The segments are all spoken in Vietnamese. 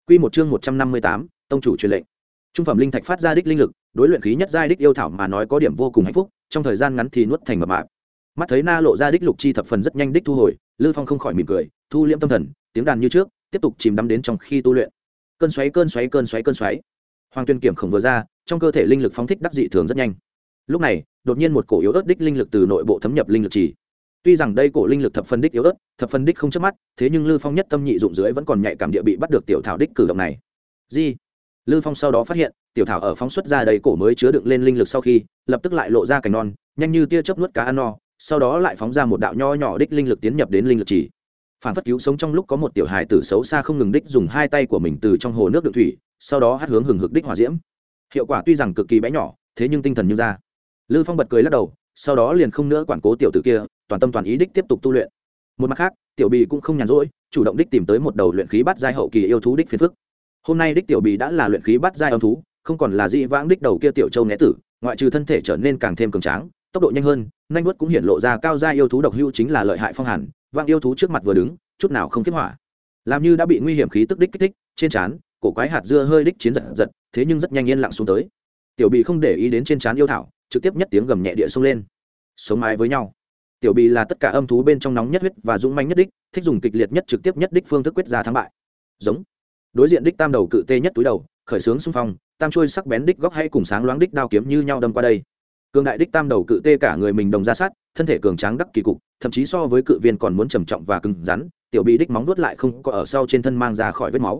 Quy một chương 158, tông chủ truyền lệnh. Trung phẩm linh thạch phát ra đích linh lực, đối luyện khí nhất giai đích yêu thảo mà nói có điểm vô cùng hạnh phúc, trong thời gian ngắn thì nuốt thành mập mạp. Mắt thấy na lộ ra đích lục chi thập phần rất nhanh đích thu hồi, Lư Phong không khỏi mỉm cười, thu liễm tâm thần, tiếng đàn như trước, tiếp tục chìm đắm đến trong khi tu luyện. Cơn xoáy cơn xoáy cơn xoáy cơn xoáy. Hoàng Tuyên Kiểm khổng vừa ra, trong cơ thể linh lực phóng thích đắc dị thường rất nhanh. Lúc này, đột nhiên một cổ yếu ớt đích linh lực từ nội bộ thấm nhập linh lực chỉ. Tuy rằng đây cổ linh lực thập phần đích yếu ớt, thập phần đích không chớp mắt, thế nhưng Lư Phong nhất tâm nhị dụng dưới vẫn còn nhạy cảm địa bị bắt được tiểu thảo đích cử động này. Gì? Lư Phong sau đó phát hiện, tiểu thảo ở phóng xuất ra đầy cổ mới chứa đựng lên linh lực sau khi, lập tức lại lộ ra cành non, nhanh như tia chớp nuốt cá ăn no, sau đó lại phóng ra một đạo nho nhỏ đích linh lực tiến nhập đến linh lực chỉ. Phản phất cứu sống trong lúc có một tiểu hài tử xấu xa không ngừng đích dùng hai tay của mình từ trong hồ nước đựng thủy, sau đó hất hướng hừng hực đích hỏa diễm. Hiệu quả tuy rằng cực kỳ bé nhỏ, thế nhưng tinh thần như ra. Lư Phong bật cười lắc đầu, sau đó liền không nữa quản cố tiểu tử kia, toàn tâm toàn ý đích tiếp tục tu luyện. Một mặt khác, tiểu bì cũng không nhàn rỗi, chủ động đích tìm tới một đầu luyện khí bát giai hậu kỳ yêu thú đích phiền phức. Hôm nay đích tiểu bì đã là luyện khí bát giai âm thú, không còn là dị vãng đích đầu kia tiểu châu né tử, ngoại trừ thân thể trở nên càng thêm cường tráng, tốc độ nhanh hơn, nhanh vuốt cũng hiện lộ ra cao giai yêu thú độc hữu chính là lợi hại phong hàn, vang yêu thú trước mặt vừa đứng, chút nào không kiếp hỏa. Làm như đã bị nguy hiểm khí tức đích kích thích, trên trán, cổ quái hạt dưa hơi đích chiến giật giật, thế nhưng rất nhanh yên lặng xuống tới. Tiểu bì không để ý đến trên trán yêu thảo, trực tiếp nhất tiếng gầm nhẹ địa xông lên. Sống mái với nhau. Tiểu bì là tất cả âm thú bên trong nóng nhất huyết và dũng mãnh nhất đích, thích dùng kịch liệt nhất trực tiếp nhất đích phương thức quyết ra thắng bại. Giống. Đối diện đích tam đầu cự tê nhất túi đầu, khởi sướng xung phong, tam chuôi sắc bén đích góc hay cùng sáng loáng đích đao kiếm như nhau đâm qua đây. Cường đại đích tam đầu cự tê cả người mình đồng ra sát, thân thể cường tráng đắc kỳ cục, thậm chí so với cự viên còn muốn trầm trọng và cứng rắn. Tiểu bì đích móng vuốt lại không có ở sau trên thân mang ra khỏi vết máu.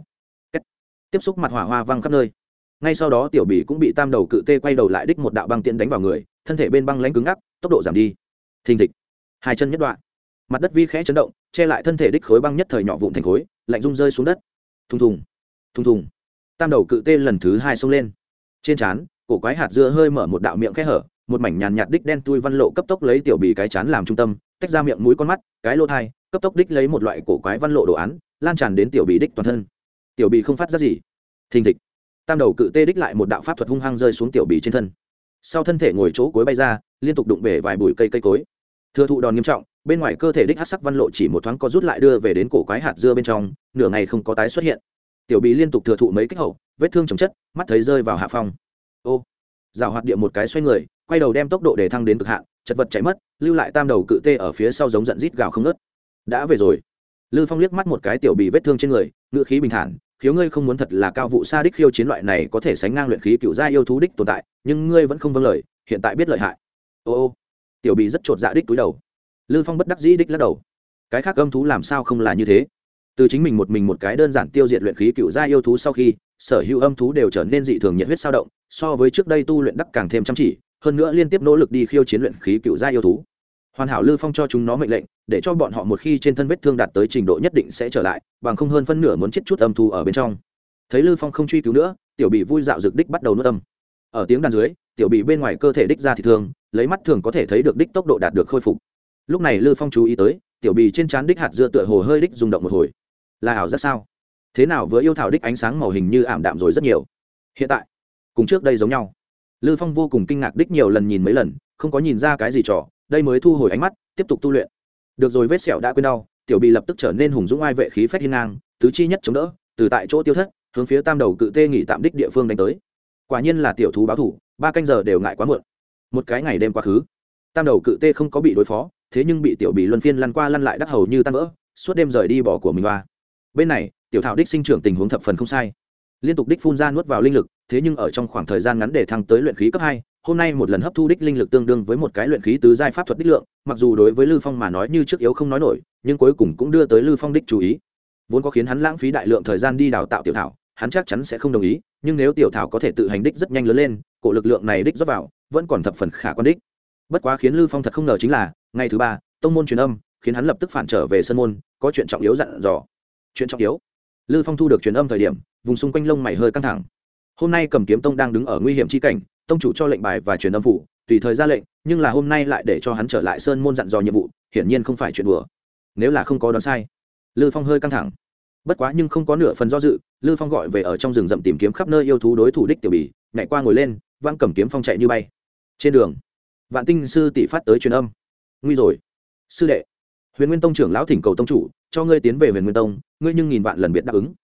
Tiếp xúc mặt hỏa hoa văng khắp nơi. Ngay sau đó tiểu bì cũng bị tam đầu cự tê quay đầu lại đích một đạo băng tiễn đánh vào người, thân thể bên băng lãnh cứng ngắc, tốc độ giảm đi. Thình thịch, hai chân nhất đoạn, mặt đất vi khẽ chấn động, che lại thân thể đích khối băng nhất thời nhỏ vụn thành khối, lạnh rung rơi xuống đất. Thùng thùng, thùng thùng. Tam đầu cự tê lần thứ hai xông lên. Trên trán, cổ quái hạt dưa hơi mở một đạo miệng khe hở, một mảnh nhàn nhạt đích đen tui văn lộ cấp tốc lấy tiểu bì cái trán làm trung tâm, tách ra miệng mũi con mắt, cái lỗ thai, cấp tốc đích lấy một loại cổ quái văn lộ đồ án, lan tràn đến tiểu bì đích toàn thân. Tiểu bì không phát ra gì. Thình thịch, tam đầu cự tê đích lại một đạo pháp thuật hung hăng rơi xuống tiểu bì trên thân. Sau thân thể ngồi chỗ cuối bay ra, liên tục đụng bể vài bụi cây cối. Thừa thụ đòn nghiêm trọng, bên ngoài cơ thể đích hắc sắc văn lộ chỉ một thoáng có rút lại đưa về đến cổ quái hạt dưa bên trong, nửa ngày không có tái xuất hiện. Tiểu bì liên tục thừa thụ mấy kích hậu, vết thương chồng chất, mắt thấy rơi vào hạ phong. Ô, rào hoạt địa một cái xoay người, quay đầu đem tốc độ để thăng đến cực hạn, chật vật chạy mất, lưu lại tam đầu cự tê ở phía sau giống giận rít gào không ngớt. Đã về rồi. Lư Phong liếc mắt một cái tiểu bì vết thương trên người, ngữ khí bình thản, khiếu ngươi không muốn thật là cao vụ sa đích khiêu chiến loại này có thể sánh ngang luyện khí cựu gia yêu thú đích tồn tại, nhưng ngươi vẫn không vâng lời, hiện tại biết lợi hại. Ô, tiểu bì rất chột dạ đích túi đầu. Lư Phong bất đắc dĩ đích lắc đầu. Cái khác âm thú làm sao không là như thế? Từ chính mình một cái đơn giản tiêu diệt luyện khí cựu gia yêu thú sau khi, sở hữu âm thú đều trở nên dị thường nhiệt huyết sao động, so với trước đây tu luyện đắc càng thêm chăm chỉ, hơn nữa liên tiếp nỗ lực đi khiêu chiến luyện khí cựu gia yêu thú. Hoàn hảo Lư Phong cho chúng nó mệnh lệnh, để cho bọn họ một khi trên thân vết thương đạt tới trình độ nhất định sẽ trở lại, bằng không hơn phân nửa muốn chết chút âm thú ở bên trong. Thấy Lư Phong không truy cứu nữa, tiểu bì vui dạo dược đích bắt đầu nuốt âm. Ở tiếng đàn dưới, tiểu bì bên ngoài cơ thể đích ra thì thường, lấy mắt thường có thể thấy được đích tốc độ đạt được khôi phục. Lúc này Lư Phong chú ý tới, tiểu bì trên trán đích hạt dưa tựa hồ hơi đích rung động một hồi. Là ảo giác sao? Thế nào vừa yêu thảo đích ánh sáng màu hình như ảm đạm rồi rất nhiều. Hiện tại, cùng trước đây giống nhau. Lư Phong vô cùng kinh ngạc đích nhiều lần nhìn mấy lần, không có nhìn ra cái gì trò, đây mới thu hồi ánh mắt, tiếp tục tu luyện. Được rồi, vết sẹo đã quên đau, tiểu bì lập tức trở nên hùng dũng ai vệ khí phách hiên ngang, tứ chi nhất chống đỡ, từ tại chỗ tiêu thất, hướng phía tam đầu cự tê nghỉ tạm đích địa phương đánh tới. Quả nhiên là tiểu thú báo thủ, 3 canh giờ đều ngại quá muộn. Một cái ngày đêm quá khứ, tam đầu cự tê không có bị đối phó, thế nhưng bị tiểu bì luân phiên lăn qua lăn lại đắc hầu như tan vỡ, suốt đêm rời đi bỏ của mình qua. Bên này, tiểu thảo đích sinh trưởng tình huống thập phần không sai, liên tục đích phun ra nuốt vào linh lực, thế nhưng ở trong khoảng thời gian ngắn để thăng tới luyện khí cấp 2, hôm nay một lần hấp thu đích linh lực tương đương với một cái luyện khí tứ giai pháp thuật đích lượng, mặc dù đối với Lư Phong mà nói như trước yếu không nói nổi, nhưng cuối cùng cũng đưa tới Lư Phong đích chú ý. Vốn có khiến hắn lãng phí đại lượng thời gian đi đào tạo tiểu thảo, hắn chắc chắn sẽ không đồng ý, nhưng nếu tiểu thảo có thể tự hành đích rất nhanh lớn lên, cổ lực lượng này đích rót vào, vẫn còn thập phần khả quan đích. Bất quá khiến Lư Phong thật không ngờ chính là, ngày thứ 3, tông môn truyền âm, khiến hắn lập tức phản trở về sân môn, có chuyện trọng yếu dặn dò. Chuyện trọng yếu? Lư Phong thu được truyền âm thời điểm, vùng xung quanh lông mày hơi căng thẳng. Hôm nay Cầm Kiếm Tông đang đứng ở nguy hiểm chi cảnh, tông chủ cho lệnh bài và truyền âm phủ, tùy thời ra lệnh, nhưng là hôm nay lại để cho hắn trở lại sơn môn dặn dò nhiệm vụ, hiển nhiên không phải chuyện đùa. Nếu là không có đoán sai, Lư Phong hơi căng thẳng. Bất quá nhưng không có nửa phần do dự, Lư Phong gọi về ở trong rừng rậm tìm kiếm khắp nơi yêu thú đối thủ đích tiểu bì, nhảy qua ngồi lên, vang Cầm Kiếm Phong chạy như bay. Trên đường, Vạn Tinh sư tỷ phát tới truyền âm. Nguy rồi, sư đệ. Huyền Nguyên Tông trưởng lão thỉnh cầu tông chủ cho ngươi tiến về Huyền Nguyên Tông, ngươi nhưng nghìn vạn lần biệt đáp ứng.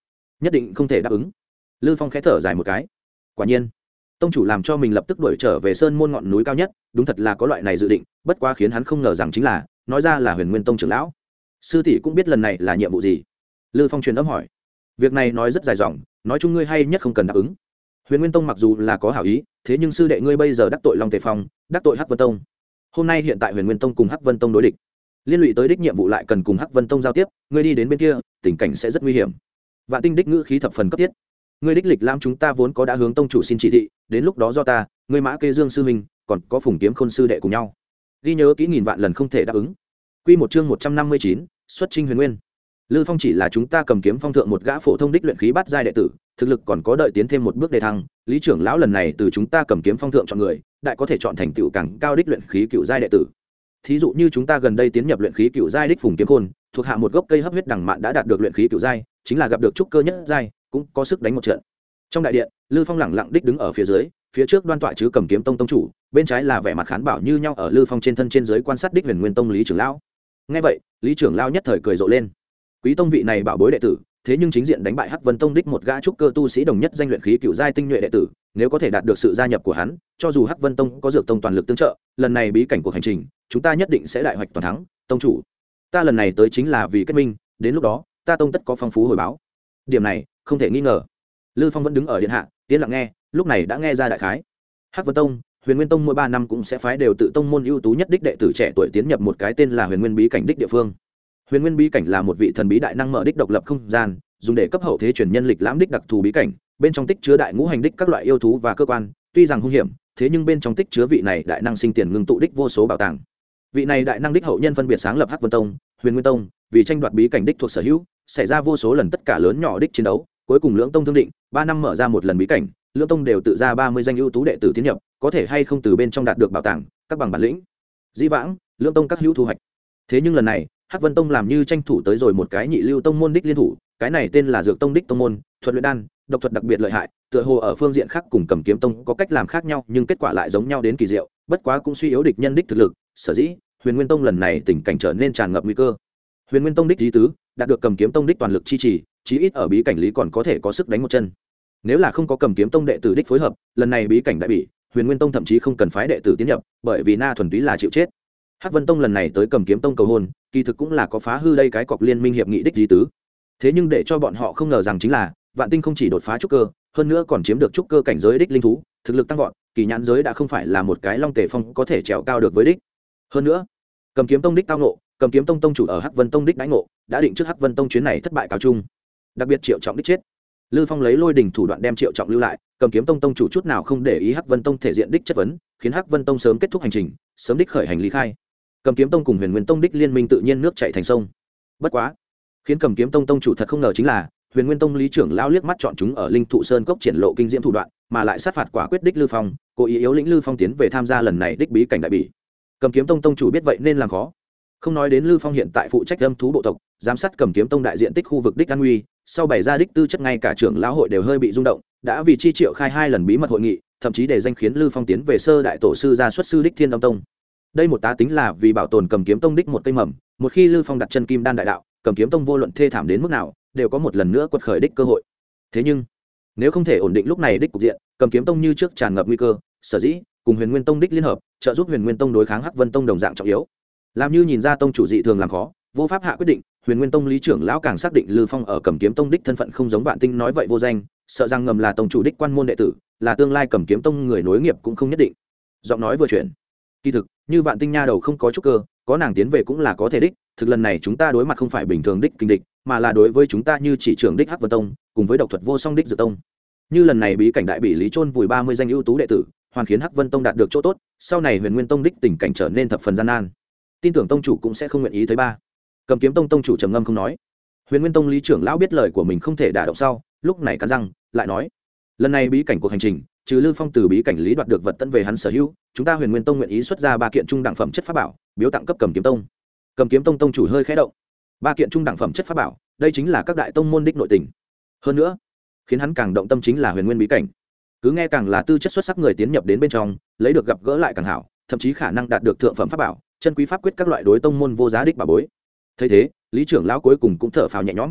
nhất định không thể đáp ứng. Lư Phong khẽ thở dài một cái. Quả nhiên tông chủ làm cho mình lập tức đuổi trở về sơn môn ngọn núi cao nhất, đúng thật là có loại này dự định. Bất quá khiến hắn không ngờ rằng chính là nói ra là Huyền Nguyên Tông trưởng lão. Sư tỷ cũng biết lần này là nhiệm vụ gì? Lư Phong truyền âm hỏi. Việc này nói rất dài dòng, nói chung ngươi hay nhất không cần đáp ứng. Huyền Nguyên Tông mặc dù là có hảo ý, thế nhưng sư đệ ngươi bây giờ đắc tội Long Tề Phong, đắc tội Hắc Vân Tông. Hôm nay hiện tại Huyền Nguyên Tông cùng Hắc Vân Tông đối địch, liên lụy tới đích nhiệm vụ lại cần cùng Hắc Vân Tông giao tiếp, ngươi đi đến bên kia, tình cảnh sẽ rất nguy hiểm. Vạn Tinh đích ngữ khí thập phần cấp thiết. Ngươi đích lịch lam chúng ta vốn có đã hướng tông chủ xin chỉ thị, đến lúc đó do ta, ngươi Mã Kê Dương sư huynh, còn có Phùng Kiếm Khôn sư đệ cùng nhau. Ghi nhớ kỹ nghìn vạn lần không thể đáp ứng. Quy một chương 159, xuất chinh Huyền Nguyên. Lư Phong chỉ là chúng ta cầm kiếm phong thượng một gã phổ thông đích luyện khí bát giai đệ tử, thực lực còn có đợi tiến thêm một bước đề thăng. Lý trưởng lão lần này từ chúng ta cầm kiếm phong thượng chọn người, đại có thể chọn thành tựu càng cao đích luyện khí cựu giai đệ tử. Thí dụ như chúng ta gần đây tiến nhập luyện khí cựu giai đích Phùng Kiếm Khôn, thuộc hạ một gốc cây hấp huyết đằng mạn đã đạt được luyện khí cựu giai, chính là gặp được trúc cơ nhất giai, cũng có sức đánh một trận. Trong đại điện, Lư Phong lẳng lặng đích đứng ở phía dưới, phía trước đoan tọa chứ cầm kiếm tông tông chủ, bên trái là vẻ mặt khán bảo như nhau ở Lư Phong trên thân trên dưới quan sát đích Huyền Nguyên Tông Lý trưởng lão. Nghe vậy, Lý trưởng lão nhất thời cười rộ lên. Quý tông vị này bảo bối đệ tử, thế nhưng chính diện đánh bại Hắc Vân Tông đích một gã trúc cơ tu sĩ đồng nhất danh luyện khí cựu giai tinh nhuệ đệ tử, nếu có thể đạt được sự gia nhập của hắn, cho dù Hắc Vân Tông có dược tông toàn lực tương trợ, lần này bí cảnh cuộc hành trình, chúng ta nhất định sẽ đại hoạch toàn thắng. Tông chủ, ta lần này tới chính là vì kết minh, đến lúc đó, ta tông tất có phong phú hồi báo. Điểm này, không thể nghi ngờ. Lư Phong vẫn đứng ở điện hạ, yên lặng nghe, lúc này đã nghe ra đại khái. Hắc Vân Tông, Huyền Nguyên Tông mỗi 3 năm cũng sẽ phái đều tự tông môn ưu tú nhất đích đệ tử trẻ tuổi tiến nhập một cái tên là Huyền Nguyên bí cảnh đích địa phương. Huyền Nguyên bí cảnh là một vị thần bí đại năng mở đích độc lập không gian, dùng để cấp hậu thế truyền nhân lịch lãm đích đặc thù bí cảnh, bên trong tích chứa đại ngũ hành đích các loại yêu thú và cơ quan, tuy rằng hung hiểm, thế nhưng bên trong tích chứa vị này đại năng sinh tiền ngưng tụ đích vô số bảo tàng. Vị này đại năng đích hậu nhân phân biệt sáng lập Hắc Vân Tông, Huyền Nguyên Tông, vì tranh đoạt bí cảnh đích thuộc sở hữu, xảy ra vô số lần tất cả lớn nhỏ đích chiến đấu, cuối cùng lưỡng tông thương định, 3 năm mở ra một lần bí cảnh, lưỡng tông đều tự ra 30 danh ưu tú đệ tử tiến nhập, có thể hay không từ bên trong đạt được bảo tàng, các bằng bản lĩnh. Dĩ vãng, lưỡng tông các hữu thu hoạch. Thế nhưng lần này, Hắc Vân Tông làm như tranh thủ tới rồi một cái nhị lưu tông môn đích liên thủ, cái này tên là Dược Tông đích tông môn, thuật luyện đan, độc thuật đặc biệt lợi hại, tựa hồ ở phương diện khác cùng Cầm Kiếm Tông có cách làm khác nhau, nhưng kết quả lại giống nhau đến kỳ diệu, bất quá cũng suy yếu địch nhân đích thực lực, sở dĩ, Huyền Nguyên Tông lần này tình cảnh trở nên tràn ngập nguy cơ. Huyền Nguyên Tông đích ý tứ, đạt được Cầm Kiếm Tông đích toàn lực chi trì, chí ít ở bí cảnh lý còn có thể có sức đánh một chân. Nếu là không có Cầm Kiếm Tông đệ tử đích phối hợp, lần này bí cảnh đại bị, Huyền Nguyên Tông thậm chí không cần phái đệ tử tiến nhập, bởi vì na thuần túy là chịu chết. Hắc Vân Tông lần này tới Cầm Kiếm Tông cầu hôn, kỳ thực cũng là có phá hư đây cái cọc liên minh hiệp nghị đích lý tứ. Thế nhưng để cho bọn họ không ngờ rằng chính là, Vạn Tinh không chỉ đột phá trúc cơ, hơn nữa còn chiếm được trúc cơ cảnh giới đích linh thú, thực lực tăng vọt, kỳ nhãn giới đã không phải là một cái Long Tề Phong có thể trèo cao được với đích. Hơn nữa, Cầm Kiếm Tông đích tao ngộ, Cầm Kiếm Tông tông chủ ở Hắc Vân Tông đích đãi ngộ, đã định trước Hắc Vân Tông chuyến này thất bại cáo chung. Đặc biệt Triệu Trọng đích chết. Lư Phong lấy lôi đình thủ đoạn đem Triệu Trọng lưu lại, Cầm Kiếm Tông tông chủ chút nào không để ý Hắc Vân Tông thể diện đích chất vấn, khiến Hắc Vân Tông sớm kết thúc hành trình, sớm đích khởi hành lý khai. Cầm Kiếm Tông cùng Huyền Nguyên Tông đích liên minh tự nhiên nước chảy thành sông. Bất quá, khiến Cầm Kiếm Tông tông chủ thật không ngờ chính là, Huyền Nguyên Tông lý trưởng lão liếc mắt chọn chúng ở Linh Thụ Sơn cốc triển lộ kinh diễm thủ đoạn, mà lại sát phạt quả quyết đích Lư Phong, cố ý yếu lĩnh Lư Phong tiến về tham gia lần này đích bí cảnh đại bỉ. Cầm Kiếm Tông tông chủ biết vậy nên làm khó. Không nói đến Lư Phong hiện tại phụ trách âm thú bộ tộc, giám sát Cầm Kiếm Tông đại diện tích khu vực đích an nguy, sau bày ra đích tư chất ngay cả trưởng lão hội đều hơi bị rung động, đã vì chi triệu khai 2 lần bí mật hội nghị, thậm chí để danh khiến Lư Phong tiến về sơ đại tổ sư gia xuất sư đích Thiên Đông Tông. Đây một tá tính là vì bảo tồn Cầm Kiếm Tông đích một cây mầm, một khi Lư Phong đặt chân Kim Đan đại đạo, Cầm Kiếm Tông vô luận thê thảm đến mức nào, đều có một lần nữa quật khởi đích cơ hội. Thế nhưng, nếu không thể ổn định lúc này đích cục diện, Cầm Kiếm Tông như trước tràn ngập nguy cơ, sở dĩ cùng Huyền Nguyên Tông đích liên hợp, trợ giúp Huyền Nguyên Tông đối kháng Hắc Vân Tông đồng dạng trọng yếu. Làm như nhìn ra tông chủ dị thường làm khó, vô pháp hạ quyết định, Huyền Nguyên Tông lý trưởng lão càng xác định Lư Phong ở Cầm Kiếm Tông đích thân phận không giống Vạn Tinh nói vậy vô danh, sợ rằng ngầm là tông chủ đích quan môn đệ tử, là tương lai Cầm Kiếm Tông người nối nghiệp cũng không nhất định. Giọng nói vừa chuyển. Kỳ thực, như Vạn Tinh nha đầu không có chút cơ, có nàng tiến về cũng là có thể đích, thực lần này chúng ta đối mặt không phải bình thường đích kinh địch, mà là đối với chúng ta như chỉ trưởng đích Hắc Vân Tông, cùng với độc thuật vô song đích Dược Tông. Như lần này bí cảnh đại bị lý chôn vùi 30 danh ưu tú đệ tử, hoàn khiến Hắc Vân Tông đạt được chỗ tốt, sau này Huyền Nguyên Tông đích tình cảnh trở nên thập phần gian nan. Tin tưởng tông chủ cũng sẽ không nguyện ý thấy ba. Cầm Kiếm Tông tông chủ trầm ngâm không nói. Huyền Nguyên Tông lý trưởng lão biết lời của mình không thể đả động sau, lúc này cắn răng, lại nói: "Lần này bí cảnh cuộc hành trình, trừ Lư Phong từ bí cảnh lý đoạt được vật tận về hắn sở hữu, chúng ta Huyền Nguyên Tông nguyện ý xuất ra 3 kiện trung đẳng phẩm chất pháp bảo, biếu tặng cấp Cầm Kiếm Tông." Cầm Kiếm Tông tông chủ hơi khẽ động. 3 kiện trung đẳng phẩm chất pháp bảo, đây chính là các đại tông môn đích nội tình. Hơn nữa, khiến hắn càng động tâm chính là Huyền Nguyên bí cảnh. Cứ nghe càng là tư chất xuất sắc người tiến nhập đến bên trong, lấy được gặp gỡ lại càng hảo, thậm chí khả năng đạt được thượng phẩm pháp bảo, chân quý pháp quyết các loại đối tông môn vô giá đích bảo bối. Thấy thế, lý trưởng lão cuối cùng cũng thở phào nhẹ nhõm.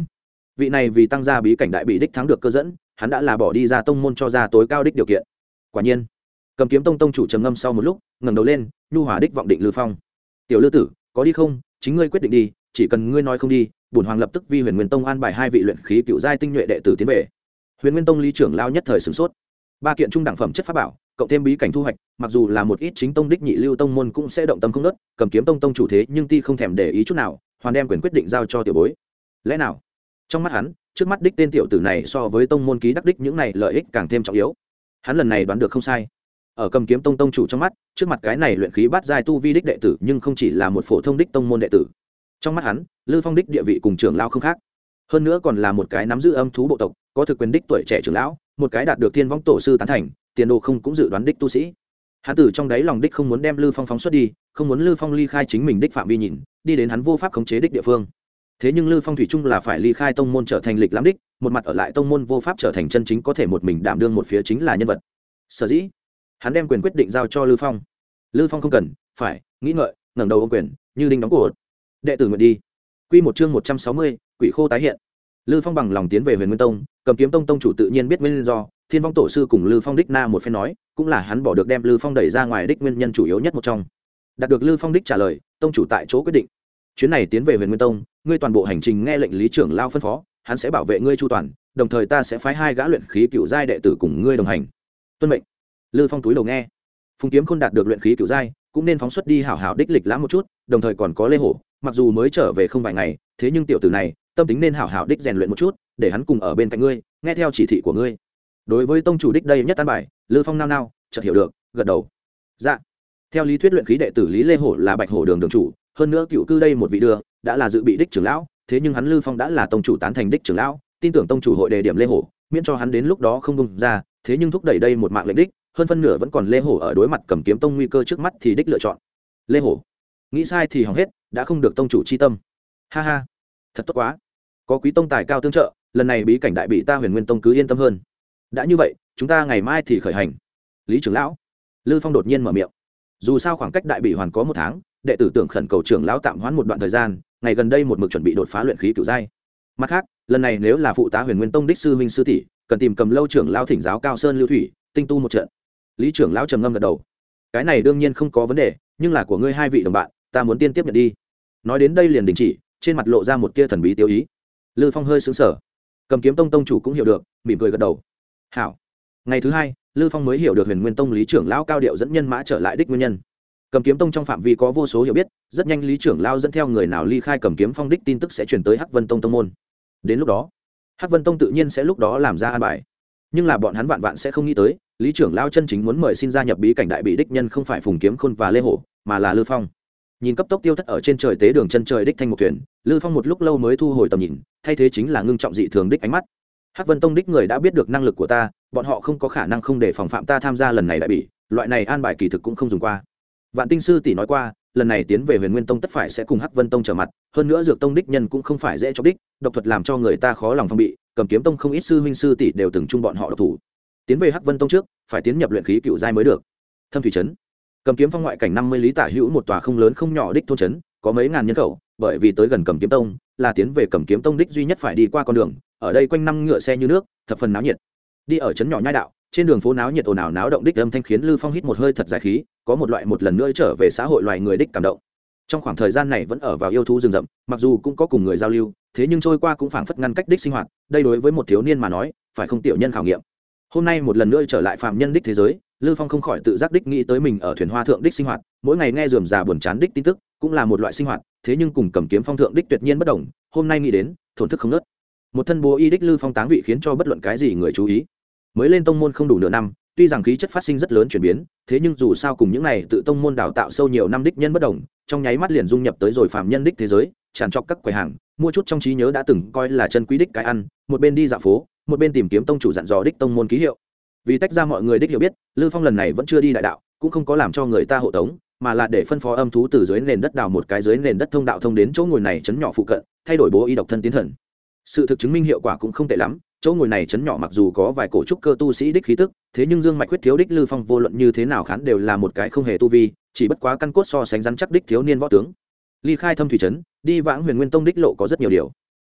vị này vì tăng gia bí cảnh đại bị đích thắng được cơ dẫn, hắn đã là bỏ đi ra tông môn cho ra tối cao đích điều kiện. Quả nhiên, Cầm Kiếm Tông tông chủ trầm ngâm sau một lúc, ngẩng đầu lên, nhu hòa đích vọng định Lư Phong. "Tiểu Lư tử, có đi không? Chính ngươi quyết định đi, chỉ cần ngươi nói không đi, bổn hoàng lập tức vi Huyền Nguyên Tông an bài 2 vị luyện khí cựu giai tinh nhuệ đệ tử tiến về." Huyền Nguyên Tông lý trưởng lao nhất thời sửng sốt. 3 kiện trung đẳng phẩm chất pháp bảo, cộng thêm bí cảnh thu hoạch, mặc dù là một ít chính tông đích nhị lưu tông môn cũng sẽ động tâm không nớt, Cầm Kiếm Tông tông chủ thế nhưng ti không thèm để ý chút nào, hoàn đem quyền quyết định giao cho tiểu bối. Lẽ nào? Trong mắt hắn, trước mắt đích tên tiểu tử này so với tông môn ký đắc đích những này lợi ích càng thêm trọng yếu. Hắn lần này đoán được không sai. Ở Cầm Kiếm Tông tông chủ trong mắt, trước mặt cái này luyện khí bát giai tu vi đích đệ tử, nhưng không chỉ là một phổ thông đích tông môn đệ tử. Trong mắt hắn, Lư Phong đích địa vị cùng trưởng lão không khác, hơn nữa còn là một cái nắm giữ âm thú bộ tộc, có thực quyền đích tuổi trẻ trưởng lão, một cái đạt được Thiên Vong tổ sư tán thành, tiền đồ không cũng dự đoán đích tu sĩ. Hắn từ trong đáy lòng đích không muốn đem Lư Phong phóng xuất đi, không muốn Lư Phong ly khai chính mình đích phạm vi nhìn, đi đến hắn vô pháp khống chế đích địa phương. Thế nhưng Lư Phong thủy chung là phải ly khai tông môn trở thành lịch lãm đích, một mặt ở lại tông môn vô pháp trở thành chân chính có thể một mình đảm đương một phía chính là nhân vật. Sở dĩ, hắn đem quyền quyết định giao cho Lư Phong. Lư Phong không cần phải nghĩ ngợi, ngẩng đầu ôm quyền, như đinh đóng cột. Đệ tử nguyện đi. Quy một chương 160, quỷ khô tái hiện. Lư Phong bằng lòng tiến về Huyền Nguyên Tông, Cầm Kiếm Tông tông chủ tự nhiên biết nguyên do, Thiên Vong tổ sư cùng Lư Phong đích na một phen nói, cũng là hắn bỏ được đem Lư Phong đẩy ra ngoài đích nguyên nhân chủ yếu nhất một trong. Đạt được Lư Phong đích trả lời, tông chủ tại chỗ quyết định, chuyến này tiến về Huyền Nguyên Tông, ngươi toàn bộ hành trình nghe lệnh lý trưởng lao phân phó, hắn sẽ bảo vệ ngươi chu toàn, đồng thời ta sẽ phái 2 gã luyện khí cựu giai đệ tử cùng ngươi đồng hành. Tuân mệnh. Lư Phong túi đầu nghe. Phùng Kiếm Khôn đạt được luyện khí cựu giai, cũng nên phóng xuất đi hảo hảo đích lịch lãm một chút, đồng thời còn có Lê Hổ, mặc dù mới trở về không vài ngày, thế nhưng tiểu tử này, tâm tính nên hảo hảo đích rèn luyện một chút, để hắn cùng ở bên cạnh ngươi, nghe theo chỉ thị của ngươi. Đối với tông chủ đích đây nhất an bài, Lư Phong nao chợt hiểu được, gật đầu. Dạ. Theo lý thuyết luyện khí đệ tử Lý Lê Hổ là Bạch Hổ đường đường chủ, hơn nữa cựu cư đây một vị đưa, đã là dự bị đích trưởng lão, thế nhưng hắn Lư Phong đã là tông chủ tán thành đích trưởng lão, tin tưởng tông chủ hội đề điểm Lê Hổ, miễn cho hắn đến lúc đó không bung ra, thế nhưng thúc đẩy đây một mạng lệnh đích, hơn phân nửa vẫn còn Lê Hổ ở đối mặt Cầm Kiếm Tông nguy cơ trước mắt thì đích lựa chọn. Lê Hổ, nghĩ sai thì hỏng hết, đã không được tông chủ chi tâm. Ha ha, thật tốt quá. Có quý tông tài cao tương trợ, lần này bí cảnh đại bị ta Huyền Nguyên Tông cứ yên tâm hơn. Đã như vậy, chúng ta ngày mai thì khởi hành. Lý trưởng lão, Lư Phong đột nhiên mở miệng. Dù sao khoảng cách đại bị hoàn có 1 tháng, đệ tử tưởng khẩn cầu trưởng lão tạm hoãn một đoạn thời gian, ngày gần đây một mực chuẩn bị đột phá luyện khí cửu giai. Mặt khác, lần này nếu là phụ tá Huyền Nguyên Tông đích sư huynh sư tỷ, cần tìm Cầm Lâu trưởng lão thỉnh giáo Cao Sơn Lưu Thủy, tinh tu một trận. Lý trưởng lão trầm ngâm gật đầu. Cái này đương nhiên không có vấn đề, nhưng là của ngươi 2 vị đồng bạn, ta muốn tiên tiếp nhận đi. Nói đến đây liền đình chỉ, trên mặt lộ ra một tia thần bí tiêu ý. Lư Phong hơi sững sờ. Cầm Kiếm Tông tông chủ cũng hiểu được, mỉm cười gật đầu. Hảo. Ngày thứ 2, Lư Phong mới hiểu được Huyền Nguyên Tông lý trưởng lão cao điệu dẫn nhân mã trở lại đích nguyên nhân. Cầm Kiếm Tông trong phạm vi có vô số hiểu biết, rất nhanh lý trưởng lão dẫn theo người nào ly khai Cầm Kiếm Phong đích tin tức sẽ truyền tới Hắc Vân Tông tông môn. Đến lúc đó, Hắc Vân Tông tự nhiên sẽ lúc đó làm ra an bài. Nhưng là bọn hắn vạn vạn sẽ không nghĩ tới, lý trưởng lão chân chính muốn mời xin gia nhập bí cảnh đại bị đích nhân không phải Phùng Kiếm Khôn và Lê Hổ, mà là Lư Phong. Nhìn cấp tốc tiêu thất ở trên trời tế đường chân trời đích thanh một thuyền, Lư Phong một lúc lâu mới thu hồi tầm nhìn, thay thế chính là ngưng trọng dị thường đích ánh mắt. Hắc Vân Tông đích người đã biết được năng lực của ta, bọn họ không có khả năng không để phòng phạm ta tham gia lần này đại bị, loại này an bài kỳ thực cũng không dùng qua. Vạn Tinh sư tỷ nói qua, lần này tiến về Huyền Nguyên Tông tất phải sẽ cùng Hắc Vân Tông trở mặt, hơn nữa Dược Tông đích nhân cũng không phải dễ cho đích, độc thuật làm cho người ta khó lòng phòng bị, Cầm Kiếm Tông không ít sư huynh sư tỷ đều từng chung bọn họ độc thủ. Tiến về Hắc Vân Tông trước, phải tiến nhập luyện khí cựu giai mới được. Thâm thủy trấn, Cầm Kiếm Phong ngoại cảnh 50 lý tả hữu một tòa không lớn không nhỏ đích thôn trấn, có mấy ngàn nhân khẩu, bởi vì tới gần Cầm Kiếm Tông, là tiến về Cầm Kiếm Tông đích duy nhất phải đi qua con đường, ở đây quanh năm ngựa xe như nước, thập phần náo nhiệt. Đi ở trấn nhỏ nhai đạo, trên đường phố náo nhiệt ồn ào náo động đích âm thanh khiến Lư Phong hít một hơi thật dài khí, có một loại một lần nữa trở về xã hội loài người đích cảm động. Trong khoảng thời gian này vẫn ở vào yêu thú rừng rậm, mặc dù cũng có cùng người giao lưu, thế nhưng trôi qua cũng phảng phất ngăn cách đích sinh hoạt, đây đối với một thiếu niên mà nói, phải không tiểu nhân khảo nghiệm. Hôm nay một lần nữa trở lại phàm nhân đích thế giới, Lư Phong không khỏi tự giác đích nghĩ tới mình ở thuyền hoa thượng đích sinh hoạt, mỗi ngày nghe rườm rà buồn chán đích tin tức, cũng là một loại sinh hoạt, thế nhưng cùng Cầm Kiếm Phong thượng đích tuyệt nhiên bất đồng, hôm nay nghĩ đến, thổn thức không ngớt. Một thân bố y đích Lư Phong táng vị khiến cho bất luận cái gì người chú ý. Mới lên tông môn không đủ nửa năm, tuy rằng khí chất phát sinh rất lớn chuyển biến, thế nhưng dù sao cùng những này tự tông môn đào tạo sâu nhiều năm đích nhân bất đồng, trong nháy mắt liền dung nhập tới rồi phàm nhân đích thế giới, tràn trọc các quầy hàng, mua chút trong trí nhớ đã từng coi là chân quý đích cái ăn, một bên đi dạo phố, một bên tìm kiếm tông chủ dặn dò đích tông môn ký hiệu. Vì tách ra mọi người đích hiểu biết, Lư Phong lần này vẫn chưa đi đại đạo, cũng không có làm cho người ta hộ tống, mà là để phân phó âm thú từ dưới nền đất đào một cái dưới nền đất thông đạo thông đến chỗ ngồi này chấn nhỏ phụ cận, thay đổi bố y độc thân tiến thần. Sự thực chứng minh hiệu quả cũng không tệ lắm, chỗ ngồi này chấn nhỏ mặc dù có vài cổ trúc cơ tu sĩ đích khí tức, thế nhưng dương mạch huyết thiếu đích Lư Phong vô luận như thế nào khán đều là một cái không hề tu vi, chỉ bất quá căn cốt so sánh rắn chắc đích thiếu niên võ tướng. Ly khai Thâm thủy trấn, đi vãng Huyền Nguyên Tông đích lộ có rất nhiều điều.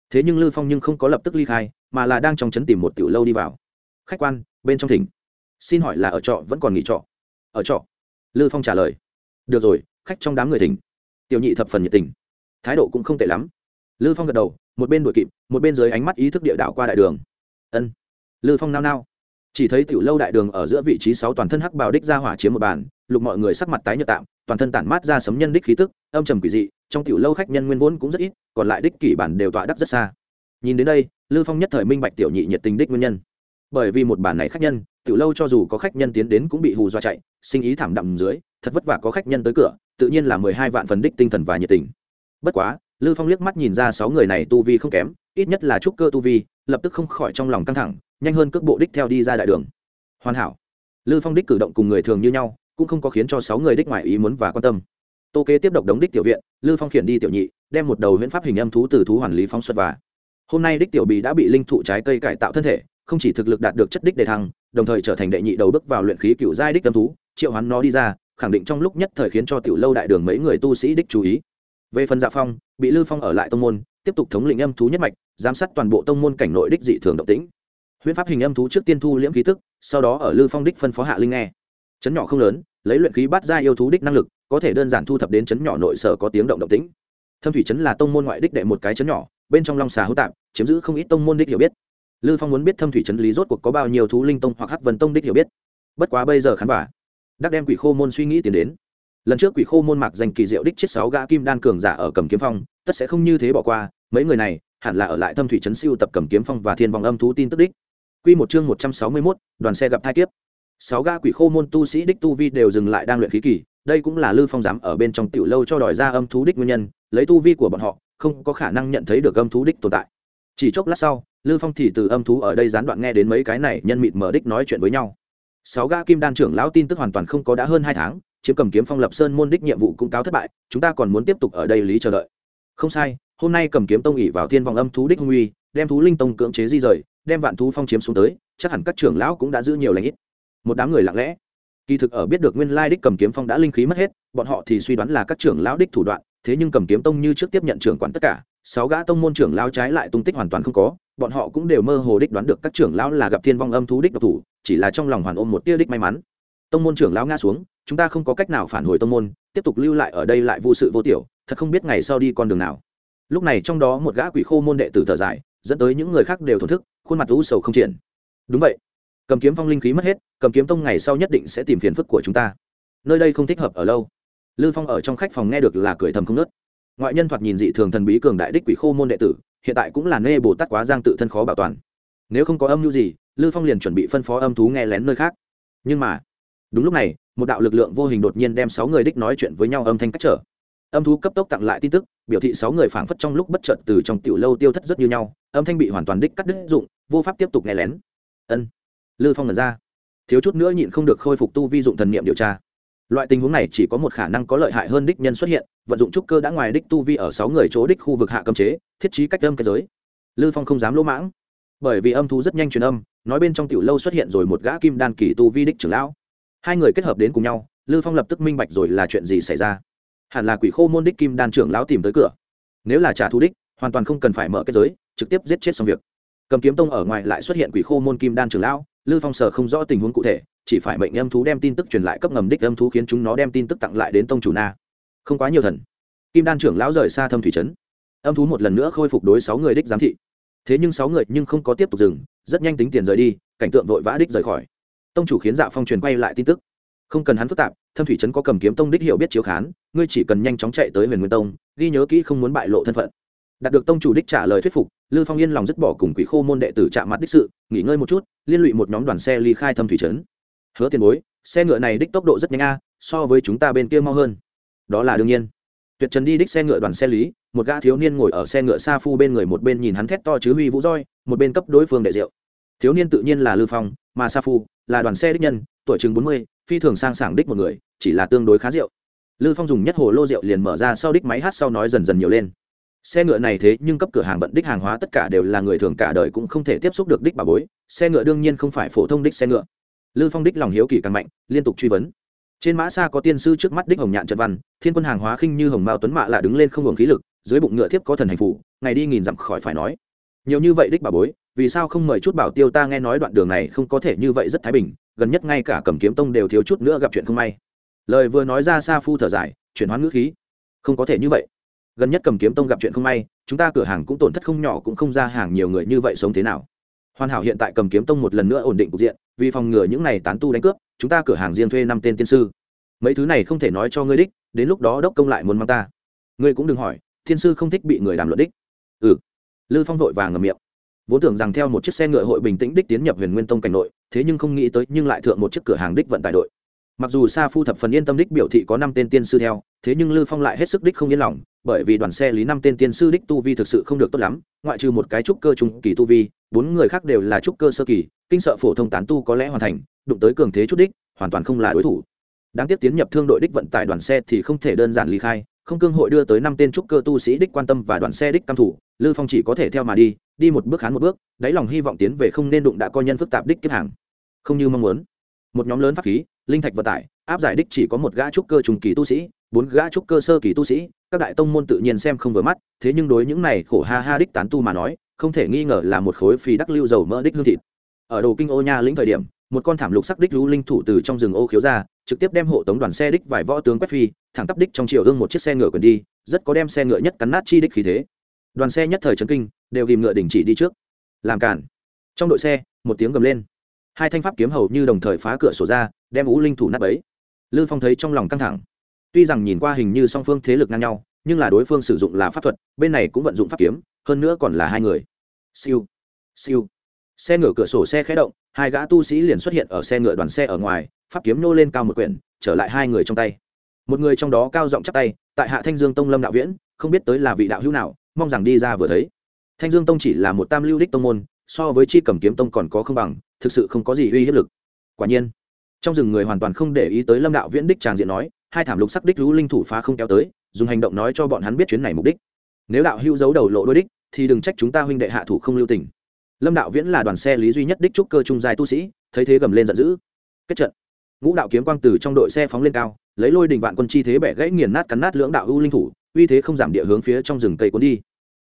thế nhưng Lư Phong nhưng không có lập tức ly khai, mà là đang trong trấn tìm một tiểu lâu đi vào. Khách quan, bên trong thỉnh. Xin hỏi là ở trọ vẫn còn nghỉ trọ? Ở trọ. Lư Phong trả lời. Được rồi, khách trong đám người thỉnh. Tiểu nhị thập phần nhiệt tình, thái độ cũng không tệ lắm. Lư Phong gật đầu, một bên đuổi kịp, một bên dưới ánh mắt ý thức địa đạo qua đại đường. Ân. Lư Phong nao nao, chỉ thấy tiểu lâu đại đường ở giữa vị trí 6 toàn thân hắc bào đích ra hỏa chiếm một bàn, lục mọi người sắc mặt tái nhợt tạm, toàn thân tản mát ra sấm nhân đích khí tức, âm trầm quỷ dị, trong tiểu lâu khách nhân nguyên vốn cũng rất ít, còn lại đích kỷ bản đều tọa đắc rất xa. Nhìn đến đây, Lư Phong nhất thời minh bạch tiểu nhị nhiệt tình đích nguyên nhân. Bởi vì một bản này khách nhân, tiểu lâu cho dù có khách nhân tiến đến cũng bị hù dọa chạy, sinh ý thảm đạm dưới, thật vất vả có khách nhân tới cửa, tự nhiên là 12 vạn phần đích tinh thần và nhiệt tình. Bất quá, Lư Phong liếc mắt nhìn ra 6 người này tu vi không kém, ít nhất là trúc cơ tu vi, lập tức không khỏi trong lòng căng thẳng, nhanh hơn cước bộ đích theo đi ra đại đường. Hoàn hảo. Lư Phong đích cử động cùng người thường như nhau, cũng không có khiến cho 6 người đích ngoại ý muốn và quan tâm. Tô kế tiếp độc đống đích tiểu viện, Lư Phong khiển đi tiểu nhị, đem một đầu huyễn pháp hình âm thú từ thú hoàn lý phóng xuất và. Hôm nay đích tiểu bì đã bị linh thụ trái cây cải tạo thân thể, không chỉ thực lực đạt được chất đích đề thăng, đồng thời trở thành đệ nhị đầu bước vào luyện khí cựu giai đích âm thú, triệu hoán nó đi ra, khẳng định trong lúc nhất thời khiến cho tiểu lâu đại đường mấy người tu sĩ đích chú ý. Về phần Dạ Phong, bị Lư Phong ở lại tông môn, tiếp tục thống lĩnh âm thú nhất mạch, giám sát toàn bộ tông môn cảnh nội đích dị thường động tĩnh. Huyễn pháp hình âm thú trước tiên thu liễm khí tức, sau đó ở Lư Phong đích phân phó hạ linh nghe. Chấn nhỏ không lớn, lấy luyện khí bát giai yêu thú đích năng lực, có thể đơn giản thu thập đến chấn nhỏ nội sở có tiếng động tĩnh. Thâm thủy chấn là tông môn ngoại đích đệ một cái chấn nhỏ, bên trong long xà hữu tạp, chiếm giữ không ít tông môn đích hiểu biết. Lư Phong muốn biết Thâm thủy chấn lý rốt cuộc có bao nhiêu thú linh tông hoặc hắc vân tông đích hiểu biết. Bất quá bây giờ khán giả đắc đem quỷ khô môn suy nghĩ tiến đến. Lần trước quỷ khô môn mạc danh kỳ diệu đích chết 6 gã kim đan cường giả ở Cầm Kiếm Phong, tất sẽ không như thế bỏ qua, mấy người này hẳn là ở lại Thâm thủy chấn siêu tập Cầm Kiếm Phong và Thiên vong âm thú tin tức đích. Quy một chương 161, đoàn xe gặp thai kiếp. 6 gã quỷ khô môn tu sĩ đích tu vi đều dừng lại đang luyện khí kỳ, đây cũng là Lư Phong dám ở bên trong tiểu lâu cho đòi ra âm thú đích nguyên nhân, lấy tu vi của bọn họ, không có khả năng nhận thấy được âm thú đích tồn tại. Chỉ chốc lát sau, Lư Phong thì từ âm thú ở đây gián đoạn nghe đến mấy cái này nhân mịt mờ đích nói chuyện với nhau. 6 gã kim đan trưởng lão tin tức hoàn toàn không có đã hơn 2 tháng, chiếm Cầm Kiếm Phong lập sơn môn đích nhiệm vụ cũng cáo thất bại, chúng ta còn muốn tiếp tục ở đây lý chờ đợi. Không sai, hôm nay Cầm Kiếm Tông ỷ vào Thiên vong âm thú đích hung uy, đem thú linh tông cưỡng chế di rời, đem Vạn thú phong chiếm xuống tới, chắc hẳn các trưởng lão cũng đã giữ nhiều lãnh ít. Một đám người lặng lẽ, kỳ thực ở biết được nguyên lai đích Cầm Kiếm Phong đã linh khí mất hết, bọn họ thì suy đoán là các trưởng lão đích thủ đoạn, thế nhưng Cầm Kiếm Tông như trước tiếp nhận trưởng quản tất cả, 6 gã tông môn trưởng lão trái lại tung tích hoàn toàn không có, bọn họ cũng đều mơ hồ đích đoán được các trưởng lão là gặp Thiên vong âm thú đích độc thủ, chỉ là trong lòng hoàn ôm một tia đích may mắn. Tông môn trưởng lão ngã xuống, chúng ta không có cách nào phản hồi tông môn, tiếp tục lưu lại ở đây lại vô sự vô tiểu, thật không biết ngày sau đi con đường nào. Lúc này trong đó một gã quỷ khô môn đệ tử thở dài, dẫn tới những người khác đều thổn thức, khuôn mặt u sầu không triển. Đúng vậy, Cầm Kiếm Phong linh khí mất hết, Cầm Kiếm Tông ngày sau nhất định sẽ tìm phiền phức của chúng ta, nơi đây không thích hợp ở lâu. Lư Phong ở trong khách phòng nghe được là cười thầm không nớt. Ngoại nhân thoạt nhìn dị thường thần bí cường đại đích quỷ khô môn đệ tử, hiện tại cũng là nê Bồ Tát quá giang tự thân khó bảo toàn. Nếu không có âm mưu gì, Lư Phong liền chuẩn bị phân phó âm thú nghe lén nơi khác. Nhưng mà đúng lúc này, một đạo lực lượng vô hình đột nhiên đem 6 người đích nói chuyện với nhau âm thanh cách trở. Âm thú cấp tốc tặng lại tin tức, biểu thị 6 người phảng phất trong lúc bất chợt từ trong tiểu lâu tiêu thất rất như nhau, âm thanh bị hoàn toàn đích cắt đứt dụng, vô pháp tiếp tục nghe lén. Ân. Lư Phong ngẩn ra, thiếu chút nữa nhịn không được khôi phục tu vi dụng thần niệm điều tra. Loại tình huống này chỉ có một khả năng có lợi hại hơn đích nhân xuất hiện, vận dụng trúc cơ đã ngoài đích tu vi ở 6 người chỗ đích khu vực hạ cấm chế, thiết trí cách âm cái giới. Lư Phong không dám lỗ mãng, bởi vì âm thú rất nhanh truyền âm, nói bên trong tiểu lâu xuất hiện rồi một gã kim đan kỳ tu vi đích trưởng lão. Hai người kết hợp đến cùng nhau, Lư Phong lập tức minh bạch rồi là chuyện gì xảy ra. Hẳn là quỷ khô môn đích kim đan trưởng lão tìm tới cửa. Nếu là trả thù đích, hoàn toàn không cần phải mở cái giới, trực tiếp giết chết xong việc. Cầm Kiếm Tông ở ngoài lại xuất hiện quỷ khô môn kim đan trưởng lão, Lư Phong sở không rõ tình huống cụ thể, chỉ phải mệnh âm thú đem tin tức truyền lại cấp ngầm đích âm thú khiến chúng nó đem tin tức tặng lại đến tông chủ na. Không quá nhiều thần. Kim đan trưởng lão rời xa Thâm thủy trấn. Âm thú một lần nữa khôi phục đối 6 người đích giám thị. Thế nhưng 6 người nhưng không có tiếp tục dừng, rất nhanh tính tiền rời đi, cảnh tượng vội vã đích rời khỏi. Tông chủ khiến Dạ Phong truyền quay lại tin tức. Không cần hắn phức tạp, Thâm thủy trấn có Cầm Kiếm Tông đích hiểu biết chiếu khán, ngươi chỉ cần nhanh chóng chạy tới Huyền Nguyên Tông, ghi nhớ kỹ không muốn bại lộ thân phận. Đạt được tông chủ đích trả lời thuyết phục, Lư Phong yên lòng dứt bỏ cùng quỷ khô môn đệ tử chạm mặt đích sự, nghỉ ngơi một chút, liên lụy một nhóm đoàn xe ly khai Thâm thủy trấn. Hứa tiền bối, xe ngựa này đích tốc độ rất nhanh a, so với chúng ta bên kia mau hơn. Đó là đương nhiên. Tuyệt trần đi đích xe ngựa đoàn xe lý, một gã thiếu niên ngồi ở xe ngựa sa phu bên người, một bên nhìn hắn thét to chứ huy vũ roi, một bên cấp đối phương đệ rượu. Thiếu niên tự nhiên là Lư Phong, mà sa phu là đoàn xe đích nhân, tuổi chừng 40, phi thường sang sảng đích một người, chỉ là tương đối khá rượu. Lư Phong dùng nhất hồ lô rượu liền mở ra sau đích máy hát sau nói dần dần nhiều lên. Xe ngựa này thế nhưng cấp cửa hàng vận đích hàng hóa tất cả đều là người thường cả đời cũng không thể tiếp xúc được đích bà bối, xe ngựa đương nhiên không phải phổ thông đích xe ngựa. Lư Phong đích lòng hiếu kỳ càng mạnh, liên tục truy vấn. Trên mã xa có tiên sư trước mắt đích hồng nhạn trận văn, thiên quân hàng hóa khinh như hồng mao tuấn mạ là đứng lên không hưởng khí lực, dưới bụng ngựa thiếp có thần hành phủ, ngày đi nghìn dặm khỏi phải nói. Nhiều như vậy đích bà bối, vì sao không mời chút bảo tiêu? Ta nghe nói đoạn đường này không có thể như vậy rất thái bình, gần nhất ngay cả Cầm Kiếm Tông đều thiếu chút nữa gặp chuyện không may. Lời vừa nói ra, Sa Phu thở dài, chuyển hoán ngữ khí. Không có thể như vậy, gần nhất Cầm Kiếm Tông gặp chuyện không may, chúng ta cửa hàng cũng tổn thất không nhỏ, cũng không ra hàng, nhiều người như vậy sống thế nào? Hoàn hảo hiện tại Cầm Kiếm Tông một lần nữa ổn định cục diện, vì phòng ngừa những này tán tu đánh cướp, chúng ta cửa hàng riêng thuê 5 tên tiên sư. Mấy thứ này không thể nói cho ngươi đích, đến lúc đó đốc công lại muốn mang ta. Ngươi cũng đừng hỏi, thiên sư không thích bị người đàm luận đích. Lư Phong vội vàng ngậm miệng. Vốn tưởng rằng theo một chiếc xe ngựa hội bình tĩnh đích tiến nhập Huyền Nguyên Tông cảnh nội, thế nhưng không nghĩ tới nhưng lại thượng một chiếc cửa hàng đích vận tải đội. Mặc dù Sa Phu thập phần yên tâm đích biểu thị có 5 tên tiên sư theo, thế nhưng Lư Phong lại hết sức đích không yên lòng, bởi vì đoàn xe lý 5 tên tiên sư đích tu vi thực sự không được tốt lắm, ngoại trừ một cái trúc cơ trung kỳ tu vi, 4 người khác đều là trúc cơ sơ kỳ, kinh sợ phổ thông tán tu có lẽ hoàn thành, đụng tới cường thế chút đích, hoàn toàn không là đối thủ. Đáng tiếc tiến nhập thương đội đích vận tải đoàn xe thì không thể đơn giản ly khai, không cương hội đưa tới 5 tên trúc cơ tu sĩ đích quan tâm và đoàn xe đích cam thủ, Lư Phong chỉ có thể theo mà đi một bước khán một bước, đáy lòng hy vọng tiến về không nên đụng đã coi nhân phức tạp đích kiếp hàng. Không như mong muốn, một nhóm lớn pháp khí, linh thạch vận tải, áp giải đích chỉ có một gã trúc cơ trung kỳ tu sĩ, 4 gã trúc cơ sơ kỳ tu sĩ, các đại tông môn tự nhiên xem không vừa mắt, thế nhưng đối những này khổ ha ha đích tán tu mà nói, không thể nghi ngờ là một khối phì đắc lưu dầu mỡ đích hương thịt. Ở đầu kinh ô nha lĩnh thời điểm, một con thảm lục sắc đích lũ linh thủ từ trong rừng ô khiếu ra, trực tiếp đem hộ tống đoàn xe đích vài võ tướng quét phi, thẳng tắp đích trong chiều ương một chiếc xe ngựa quyền đi, rất có đem xe ngựa nhất cắn nát chi đích khí thế. Đoàn xe nhất thời chấn kinh, đều ghim ngựa đình chỉ đi trước. Làm cản. Trong đội xe, một tiếng gầm lên. 2 thanh pháp kiếm hầu như đồng thời phá cửa sổ ra, đem Ú linh thủ nát bấy. Lư Phong thấy trong lòng căng thẳng. Tuy rằng nhìn qua hình như song phương thế lực ngang nhau, nhưng là đối phương sử dụng là pháp thuật, bên này cũng vận dụng pháp kiếm, hơn nữa còn là 2 người. Siêu, siêu. Xe ngựa cửa sổ xe khẽ động, 2 gã tu sĩ liền xuất hiện ở xe ngựa đoàn xe ở ngoài, pháp kiếm nô lên cao một quyển, trở lại 2 người trong tay. Một người trong đó cao giọng chắp tay, tại hạ Thanh Dương Tông Lâm đạo viễn, không biết tới là vị đạo hữu nào, mong rằng đi ra vừa thấy. Thanh Dương Tông chỉ là một tam lưu đích tông môn, so với Chi Cầm Kiếm Tông còn có không bằng, thực sự không có gì uy hiếp lực. Quả nhiên, trong rừng người hoàn toàn không để ý tới Lâm đạo viễn đích tràng diện nói, 2 thảm lục sắc đích lũ linh thủ phá không kéo tới, dùng hành động nói cho bọn hắn biết chuyến này mục đích. Nếu đạo hữu giấu đầu lộ đuôi đích, thì đừng trách chúng ta huynh đệ hạ thủ không lưu tình. Lâm đạo viễn là đoàn xe lý duy nhất đích trúc cơ trung giai tu sĩ, thấy thế gầm lên giận dữ. Kết trận. Ngũ đạo kiếm quang từ trong đội xe phóng lên cao, lấy lôi đình vạn quân chi thế bẻ gãy nghiền nát cắn nát lưỡng đạo u linh thủ, uy thế không giảm địa hướng phía trong rừng cây cuốn đi.